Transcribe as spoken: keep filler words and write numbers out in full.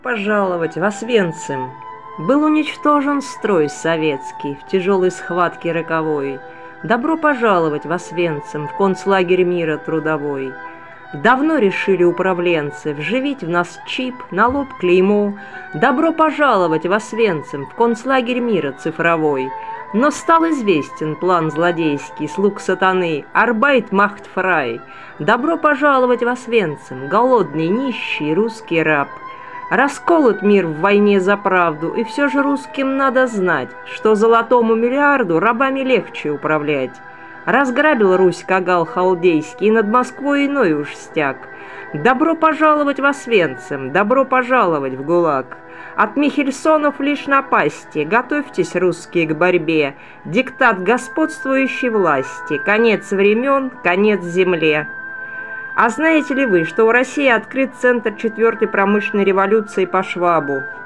Пожаловать в Освенцим! Был уничтожен строй советский в тяжелой схватке роковой. Добро пожаловать в Освенцим, в концлагерь мира трудовой. Давно решили управленцы вживить в нас чип, на лоб клеймо. Добро пожаловать в Освенцим, в концлагерь мира цифровой. Но стал известен план злодейский слуг сатаны «Арбайт махт фрай». Добро пожаловать в Освенцим, голодный, нищий русский раб. Расколот мир в войне за правду, и все же русским надо знать, что золотому миллиарду рабами легче управлять. Разграбил Русь кагал халдейский, и над Москвой иной уж стяг. Добро пожаловать в Освенцим, добро пожаловать в ГУЛАГ. От Михельсонов лишь напасти, готовьтесь, русские, к борьбе. Диктат господствующей власти, конец времен, конец земле. А знаете ли вы, что в России открыт центр четвертой промышленной революции по Швабу?